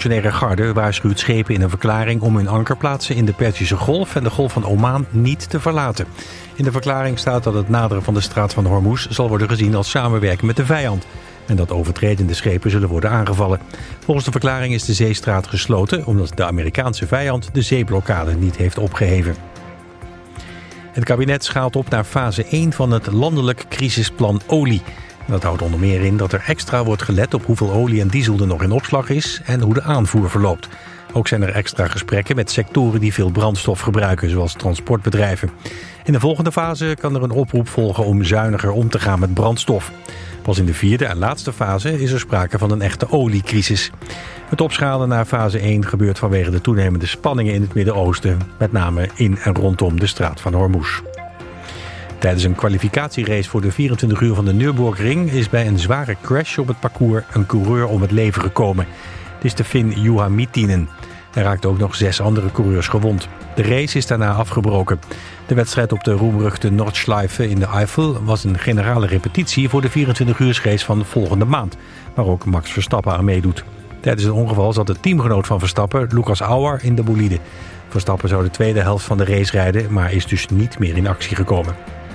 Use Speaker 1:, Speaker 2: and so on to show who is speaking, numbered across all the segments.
Speaker 1: revolutionaire garde waarschuwt schepen in een verklaring om hun ankerplaatsen in de Perzische Golf en de Golf van Oman niet te verlaten. In de verklaring staat dat het naderen van de straat van Hormuz zal worden gezien als samenwerken met de vijand en dat overtredende schepen zullen worden aangevallen. Volgens de verklaring is de zeestraat gesloten omdat de Amerikaanse vijand de zeeblokkade niet heeft opgeheven. Het kabinet schaalt op naar fase 1 van het landelijk crisisplan olie. Dat houdt onder meer in dat er extra wordt gelet op hoeveel olie en diesel er nog in opslag is en hoe de aanvoer verloopt. Ook zijn er extra gesprekken met sectoren die veel brandstof gebruiken, zoals transportbedrijven. In de volgende fase kan er een oproep volgen om zuiniger om te gaan met brandstof. Pas in de vierde en laatste fase is er sprake van een echte oliecrisis. Het opschalen naar fase 1 gebeurt vanwege de toenemende spanningen in het Midden-Oosten, met name in en rondom de straat van Hormuz. Tijdens een kwalificatierace voor de 24 uur van de Nürburgring is bij een zware crash op het parcours een coureur om het leven gekomen. Het is de Fin Juha Miettinen. Er raakten ook nog 6 andere coureurs gewond. De race is daarna afgebroken. De wedstrijd op de roemruchte Nordschleife in de Eifel was een generale repetitie voor de 24-uursrace van volgende maand, waar ook Max Verstappen aan meedoet. Tijdens het ongeval zat de teamgenoot van Verstappen, Lucas Auer, in de bolide. Verstappen zou de tweede helft van de race rijden, maar is dus niet meer in actie gekomen.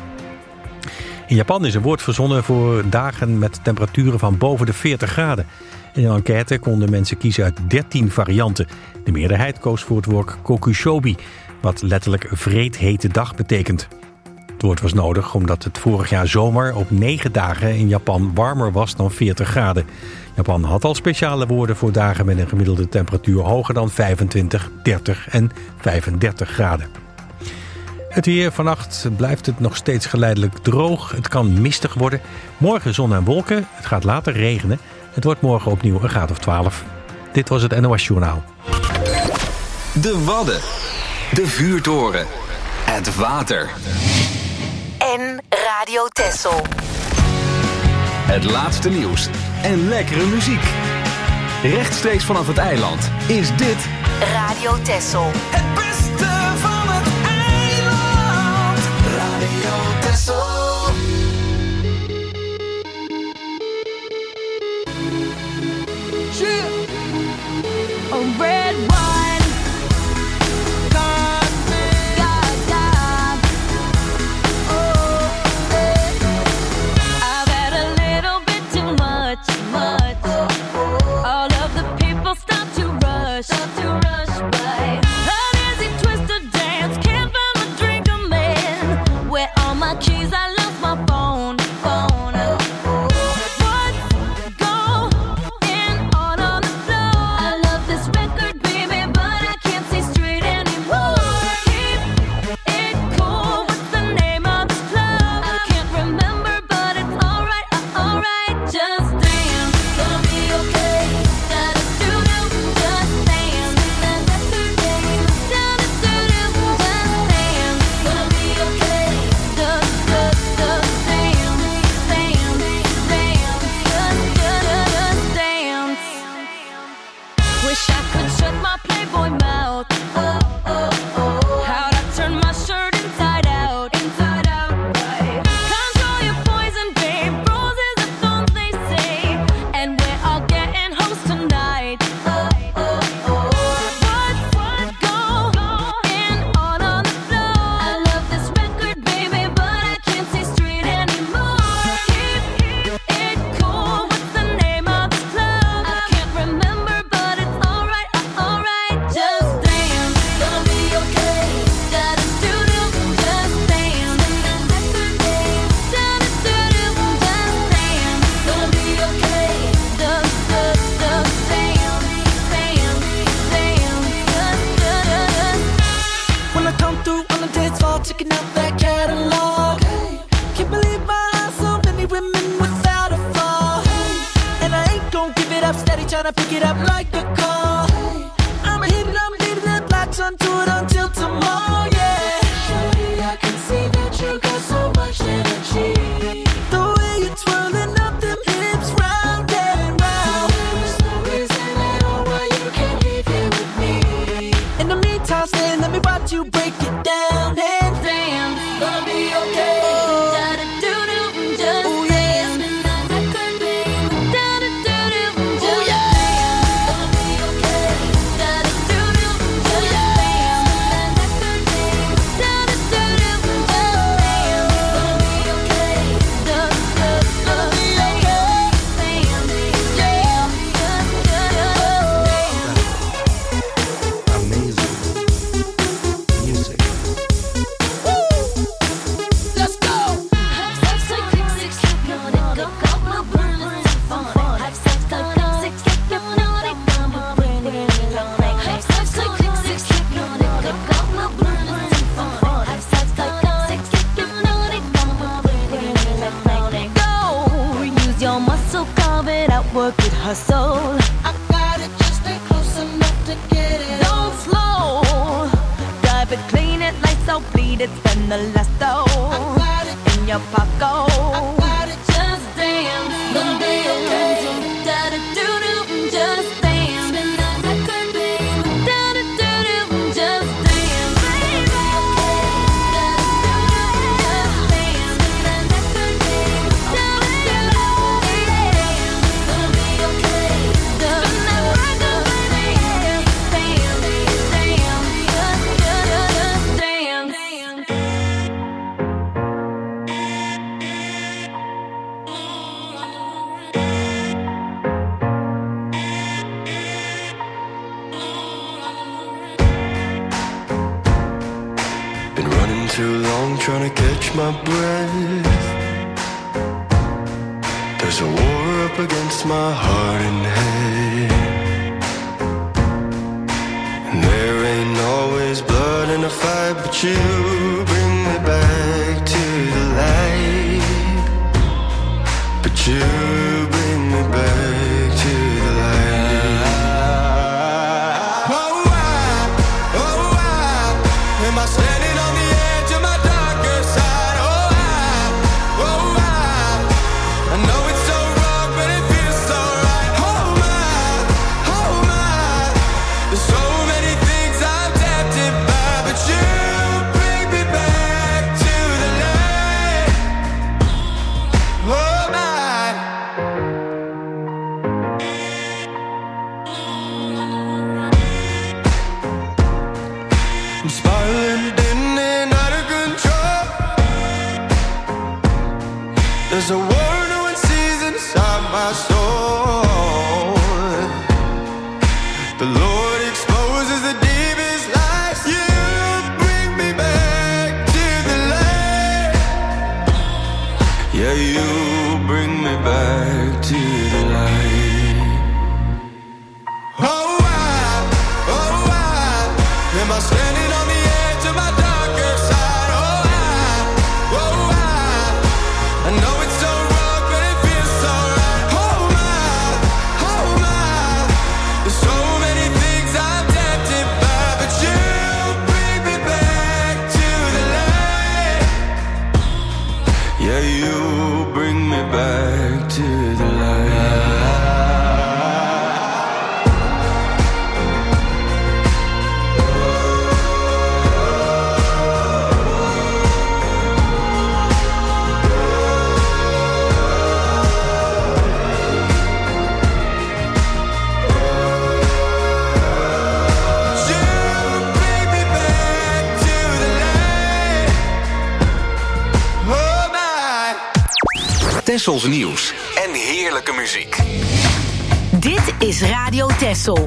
Speaker 1: In Japan is een woord verzonnen voor dagen met temperaturen van boven de 40 graden. In een enquête konden mensen kiezen uit 13 varianten. De meerderheid koos voor het woord kokushobi, wat letterlijk vreedhete dag betekent. Het woord was nodig omdat het vorig jaar zomer op 9 dagen in Japan warmer was dan 40 graden. Japan had al speciale woorden voor dagen met een gemiddelde temperatuur hoger dan 25, 30 en 35 graden. Het weer, vannacht blijft het nog steeds geleidelijk droog. Het kan mistig worden. Morgen zon en wolken. Het gaat later regenen. Het wordt morgen opnieuw een graad of 12. Dit was het NOS Journaal.
Speaker 2: De Wadden. De Vuurtoren. Het water.
Speaker 3: En Radio Texel.
Speaker 2: Het laatste nieuws. En lekkere muziek. Rechtstreeks vanaf het eiland is dit
Speaker 3: Radio Texel.
Speaker 4: Het beste van het eiland. Radio Texel.
Speaker 5: A red wine, God, oh, I've had a little bit too much. All of the people start to rush by. An easy twisted dance, can't find a drink I'm in. Where all my keys, I lost my phone.
Speaker 4: Tryna pick it up like a call. I'ma hit it, I'm leaving it, latch onto it until tomorrow, yeah. Shorty, I can see that you got so much energy. The way you're twirling up them hips round and round. There's no reason at all why you can't leave here with me. In the meantime, stay, let me watch you break it down and dance. Gonna be okay.
Speaker 5: hustle.
Speaker 4: I got it, just stay close enough to get it.
Speaker 5: Don't slow, drive it, clean it, lights out, bleed it, spend the last dough.
Speaker 4: I got it,
Speaker 5: In your pocket,
Speaker 4: I got it,
Speaker 5: just dance,
Speaker 4: gonna be okay.
Speaker 5: Da-da-doo-doo, just dance.
Speaker 4: Spin that record, babe.
Speaker 5: Da-da-doo-doo, just dance, baby. Da-da-doo-doo, just dance.
Speaker 4: Spin that record, babe.
Speaker 5: Da-da-doo-doo,
Speaker 4: Gonna be okay.
Speaker 6: Been running too long trying to catch my breath. There's a war up against my heart and head. And there ain't always blood in a fight, but you bring me back to the light. But you bring me back to the light. Oh, why am I standing on the edge of my darker side? Oh, why? I know it's so wrong, but it feels so right. Oh my, there's so many things I'm tempted by, but you bring me back to the light. Oh my. I'm spiraling in and out of control. There's a war no one sees inside my soul. The Lord exposes the deepest lies. You bring me back to the light. Yeah, you bring me back to the light. Oh, why am I standing on the edge of my darker side? Oh, why? I know it's so wrong, but it feels so right. Oh my, there's so many things I'm tempted by, but you bring me back to the light. Yeah, you bring me back to the light.
Speaker 2: Tessels nieuws en heerlijke muziek.
Speaker 3: Dit is Radio Tessel.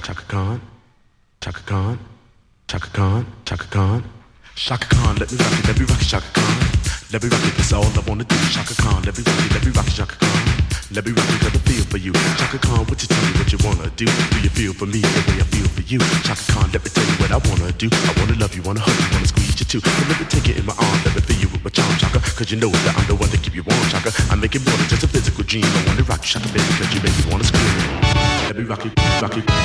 Speaker 7: Chaka Khan, Chaka Khan, Chaka Khan, Chaka Khan. Chaka Khan, let me rock it, Chaka Khan. Let me rock it, that's all I wanna do. Chaka Khan, let me rock it, Chaka Khan. Let me rock it, got a feel for you. Chaka Khan, what you tell me what you wanna do? Do you feel for me the way I feel for you? Chaka Khan, let me tell you what I wanna do. I wanna love you, wanna hug you, wanna squeeze you too. So let me take it in my arms, let me feel you with my charm, Chaka. Cause you know that I'm the one to keep you warm, Chaka. I make it more than just a physical dream. I wanna rock you, Chaka, baby, cause you make me wanna scream. Let me rock it, rock it.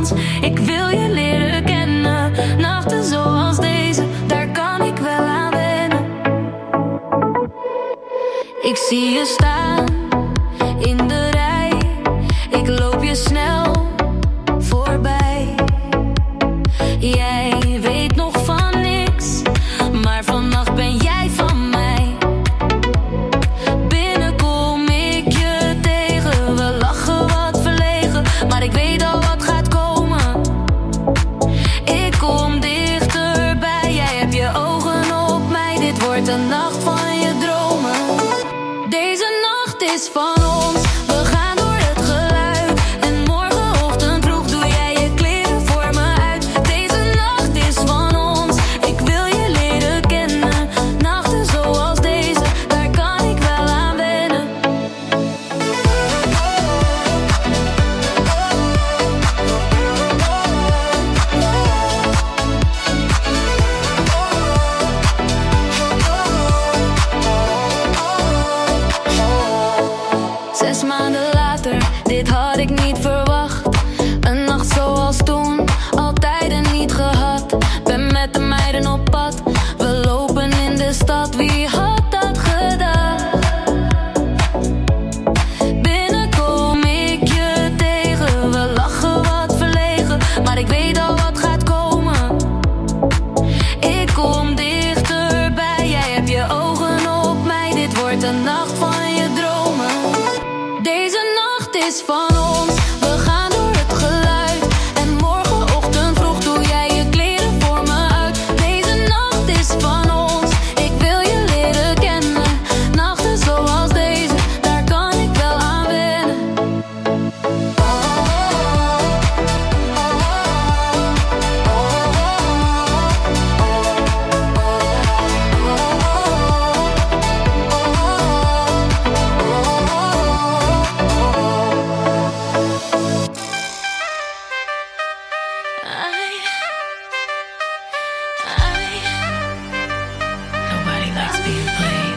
Speaker 5: ons. Ik wil je leren kennen. Nachten zoals deze, daar kan ik wel aan wennen. Ik zie je staan in de rij. Ik loop je snel voorbij. Jij weet nog van niks, maar vannacht ben jij van mij. Binnen kom ik je tegen. We lachen wat verlegen, maar ik weet al wat gaat komen. Ik kom dichterbij, jij hebt je ogen op mij. Dit wordt een nacht van je dromen. Deze nacht is van ons. We gaan door het geluid. En morgenochtend vroeg doe jij je kleren voor me uit. Deze nacht is van ons. Ik wil je leren kennen. Nachten zoals deze, daar kan ik wel aan wennen. Zes maanden later, dit had ik niet verwacht. Een nacht zoals toen, altijd en niet gehad. Ben met de meiden op pad, we lopen in de stad. Wie had dat gedacht? Binnen kom ik je tegen, we lachen wat verlegen, maar ik weet al wat gaat komen. Ik kom dichterbij, jij hebt je ogen op mij. Dit wordt een nacht van je dromen. Deze nacht is van ons. We gaan door het geluid. En morgenochtend vroeg doe jij je kleren voor me uit. Deze nacht is van ons. Ik wil je leren kennen. Nachten zoals deze, daar kan ik wel aan wennen. Nobody likes being played.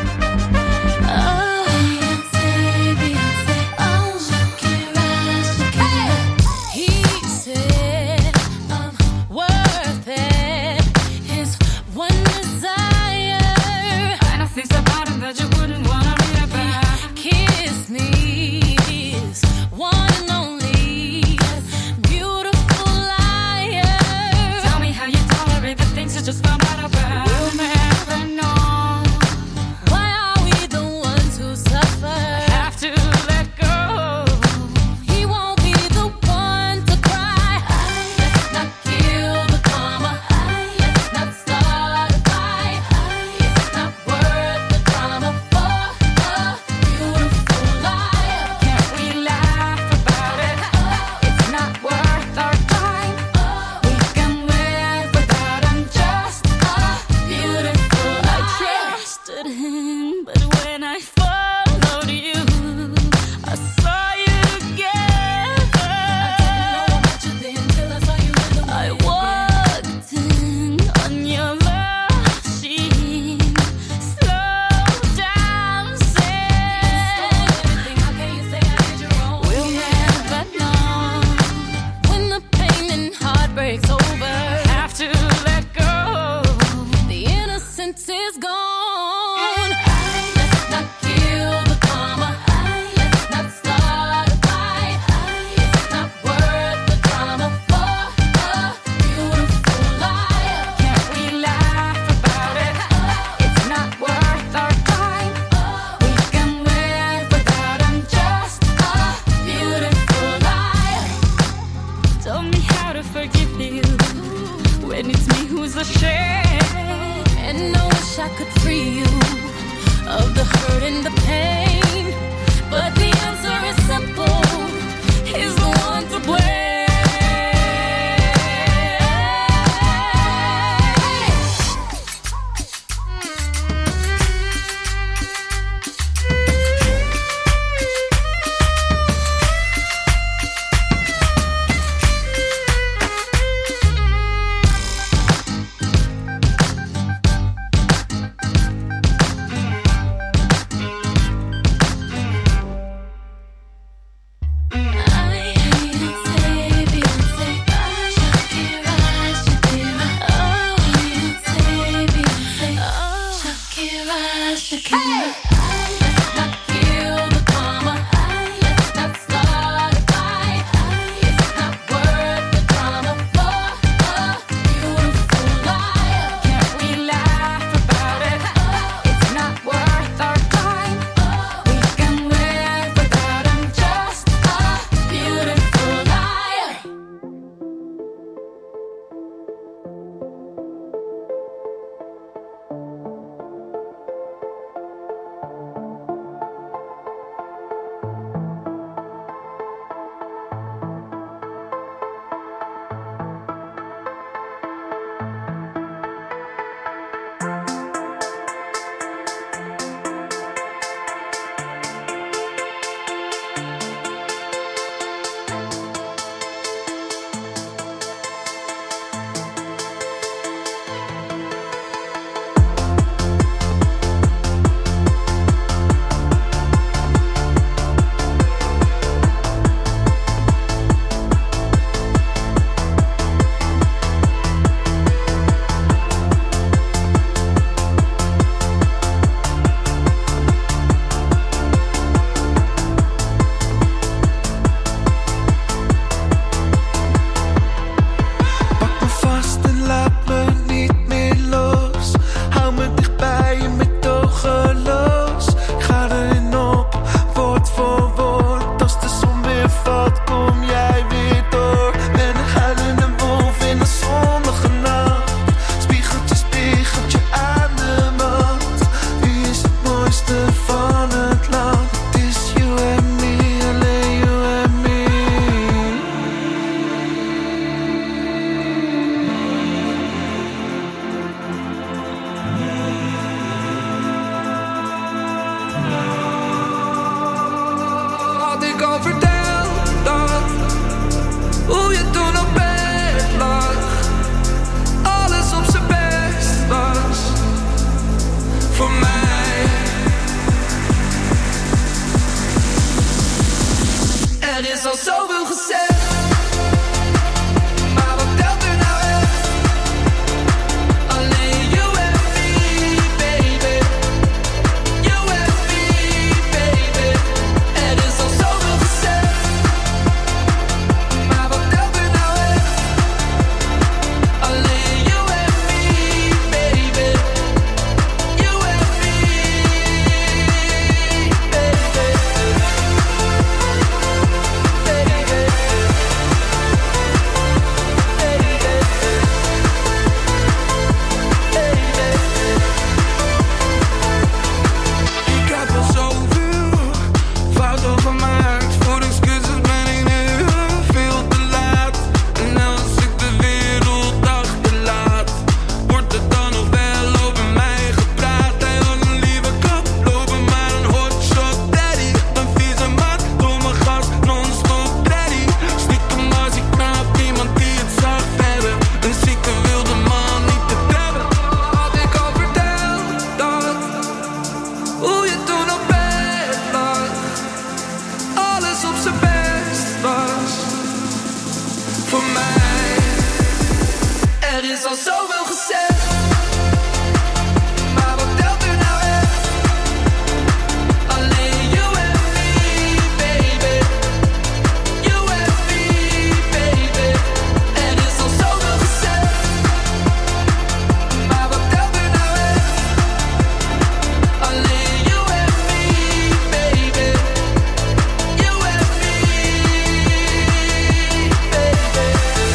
Speaker 5: Oh, Beyoncé, oh, Shakira, Shakira. He said I'm worth it. His one desire. And I think about him that you wouldn't wanna read about. Kiss me, his one and only beautiful liar. Tell me how you tolerate the things you just found out about. We'll never know. Why are we the ones who suffer? Have to let go. He won't be the one to cry. Let's not kill the karma. Let's not start a fight. It's not worth the drama for a beautiful liar. Can't we laugh about it? It's not worth our time. We can live without him, just a beautiful life. I trusted him, but when I followed you, I saw you together. I didn't know about you then till I saw you in the I walked in on your love machine, slow dancing. How can you say I did you wrong? We'll never know when the pain and heartbreak's over. Have to let go. The innocence is gone. Let's not kill the karma. Let's not start a fight. It's not worth the drama for a beautiful liar. Can't we laugh about it? It's not worth our time. We can live without him, just a beautiful liar. Tell me how to forgive you when it's me who's ashamed. And I wish I could free you of the hurt and the pain. But the answer is simple. He's the one to blame. I
Speaker 4: is al zoveel gezegd. Maar wat telt er nou echt? Alleen you and me, baby. You and me, baby. Er is al zoveel gezegd. Maar wat telt er nou echt? Alleen you and me, baby. You and me, baby.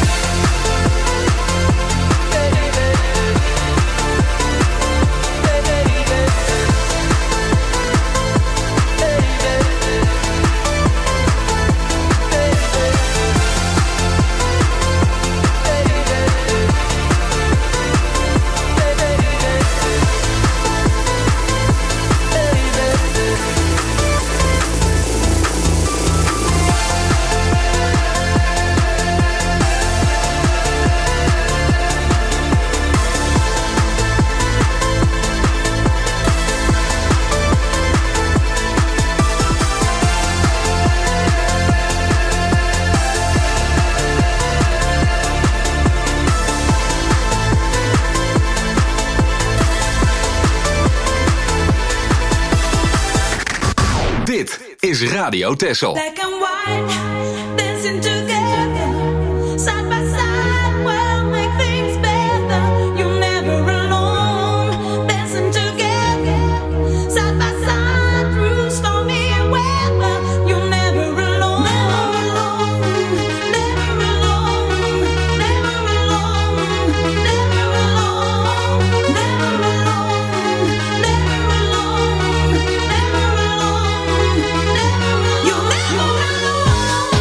Speaker 2: Dit is Radio Texel.
Speaker 5: Black and white, dancing together, side by side, we'll make things better. You're never alone, dancing together, side by side, through stormy weather. You're never alone, never alone, never alone, never alone, never alone, never alone, never alone, never alone. You'll never run alone.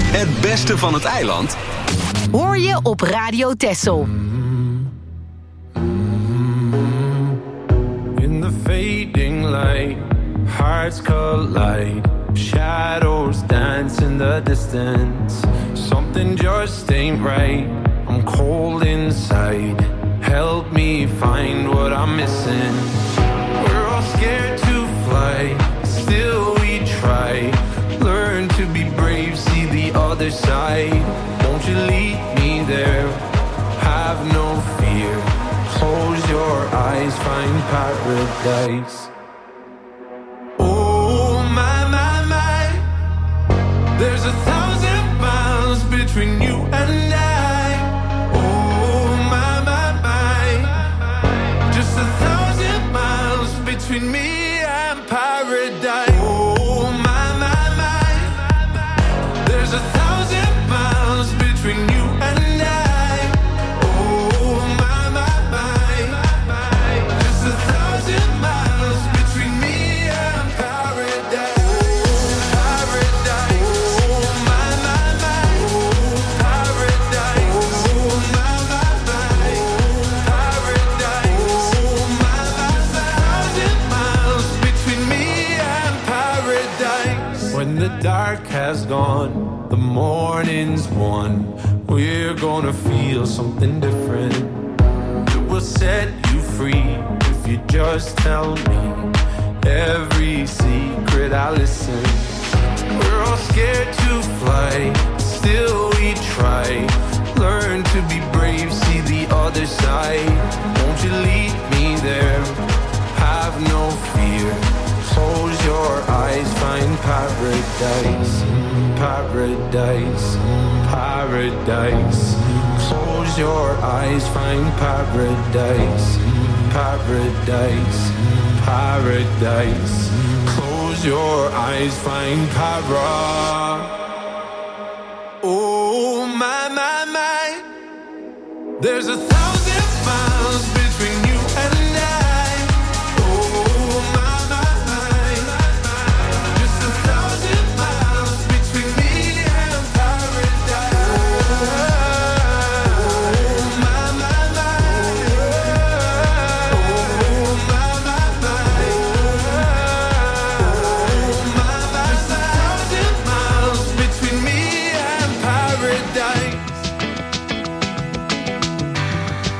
Speaker 2: Het beste van het eiland?
Speaker 3: Hoor je op Radio Texel.
Speaker 8: In the fading light, hearts collide. Shadows dance in the distance. Something just ain't right. I'm cold inside. Help me find what I'm missing. We're all scared to fly, still we try. Learn to be brave, see the other side. Won't you lead me there? Have no fear. Close your eyes, find paradise. Oh my, my, my. There's 1,000 miles between you and I. Oh my, my, my. Just 1,000 miles between me and paradise. Oh my, my, my. There's 1,000 miles between you and I. Oh my, my, my. Just 1,000 miles between me and paradise. Paradise. Oh my, my, my. Paradise. Oh my, my, my. Paradise. Oh my, my, my. 1,000 miles between me and paradise. When the dark has gone, the morning's won. We're gonna feel something different. It will set you free if you just tell me every secret. I listen. We're all scared to fly, still we try. Learn to be brave, see the other side. Won't you lead me there? Have no fear. Close your eyes, find paradise. Paradise, paradise. Close your eyes, find paradise. Paradise, paradise. Close your eyes, find para. Oh my, my, my. There's 1,000 miles between you and I. Oh my, my, my. Just 1,000 miles between me and paradise. Oh my, my, my. Oh my, my, my. Oh my, my, my. 1,000 miles between me and paradise.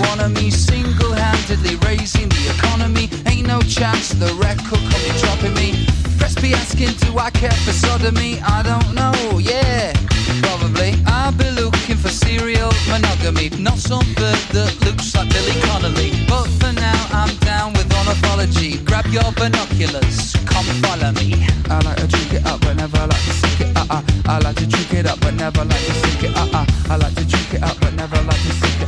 Speaker 9: one of me, single-handedly raising the economy. Ain't no chance the record company dropping me. Press be asking, do I care for sodomy? I don't know, yeah, probably. I'll be looking for serial monogamy, not some bird that looks like Billy Connolly. But for now, I'm down with ornithology. Grab your binoculars, come follow me. I like to drink it up, but never like to sink it. I like to drink it up, but never like to sink it. I like to drink it up, but never like to sink it.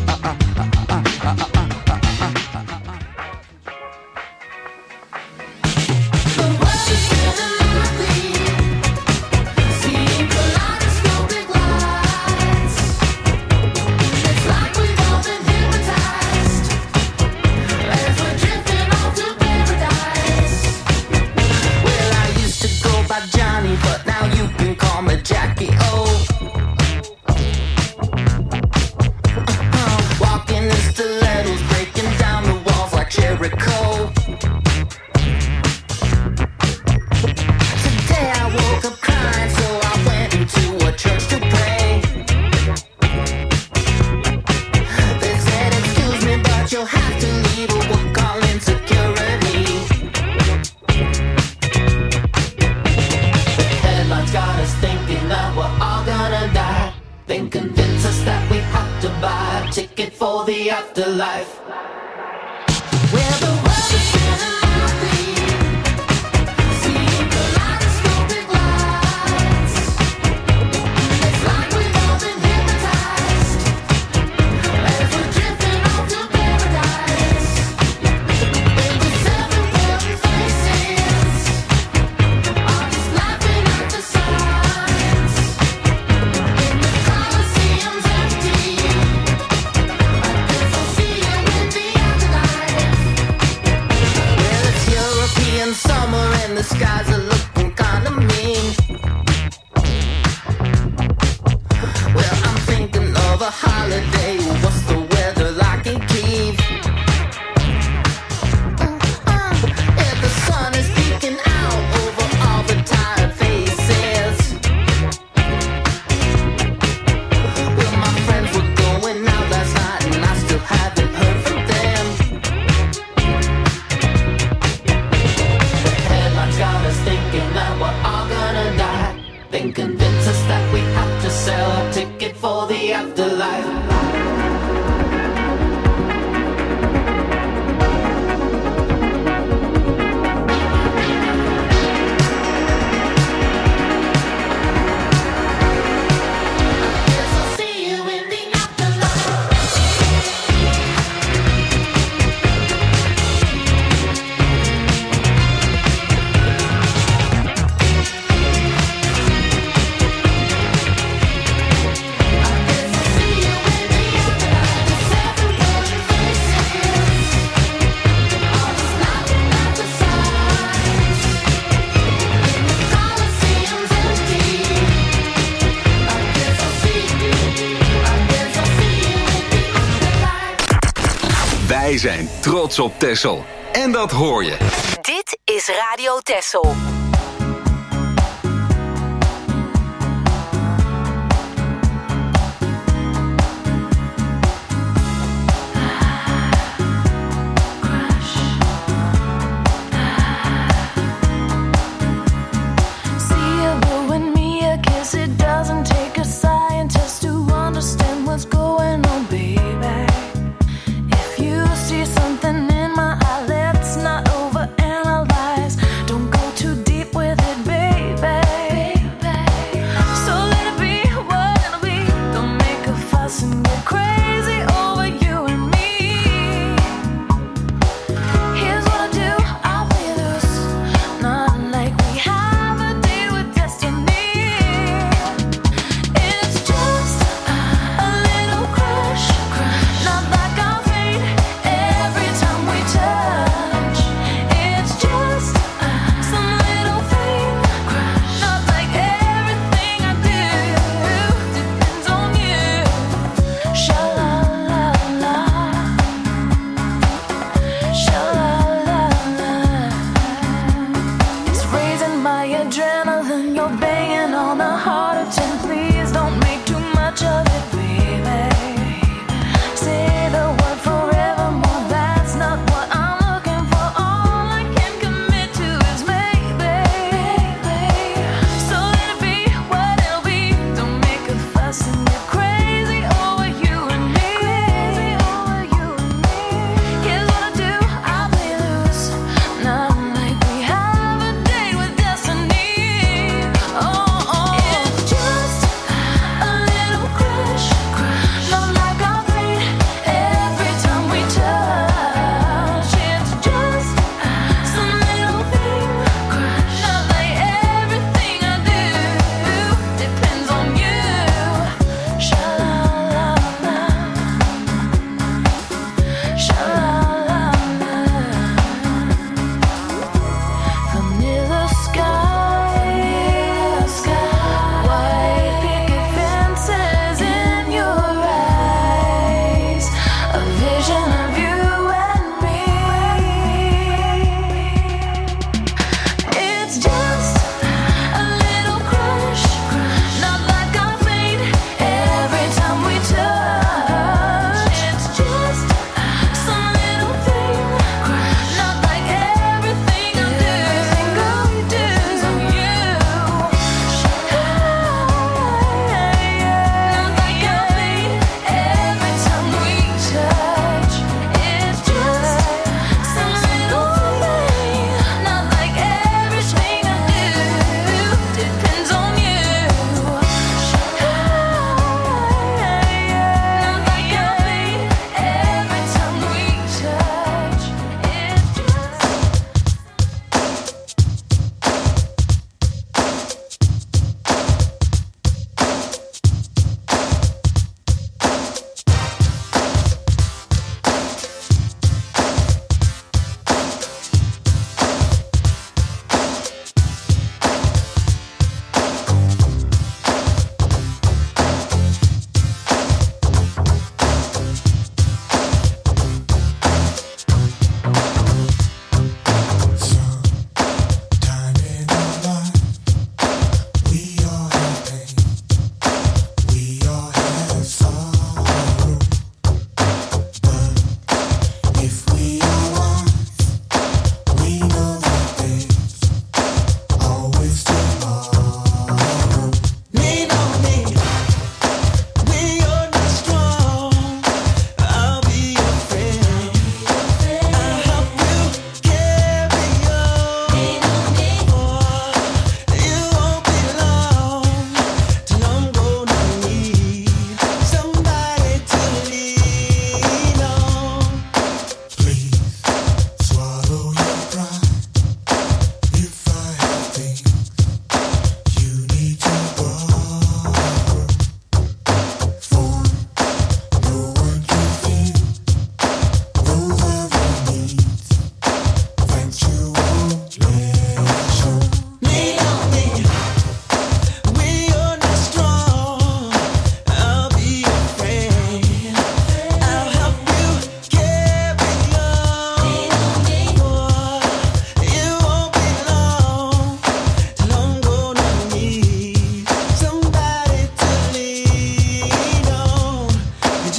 Speaker 4: Afterlife. Where the world is spinning around seeing kaleidoscopic lights. It's like we've all been hypnotized as we're drifting off to paradise. Maybe 7 billion faces are just laughing at the signs. In the Colosseum's empty. Summer and the skies are looking kinda mean. Well, I'm thinking of a holiday. What's the weather like in Kyiv? If the sun is peeking out over all the tired faces. Well, my friends were going out last night and I still haven't heard from them. Got us thinking that we're all gonna die. Then convince us that we have to sell a ticket for the afterlife.
Speaker 2: Wij zijn trots op Texel. En dat hoor je.
Speaker 3: Dit is Radio Texel.
Speaker 5: Something in my eye, let's not overanalyze. Don't go too deep with it, Shall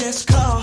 Speaker 10: just call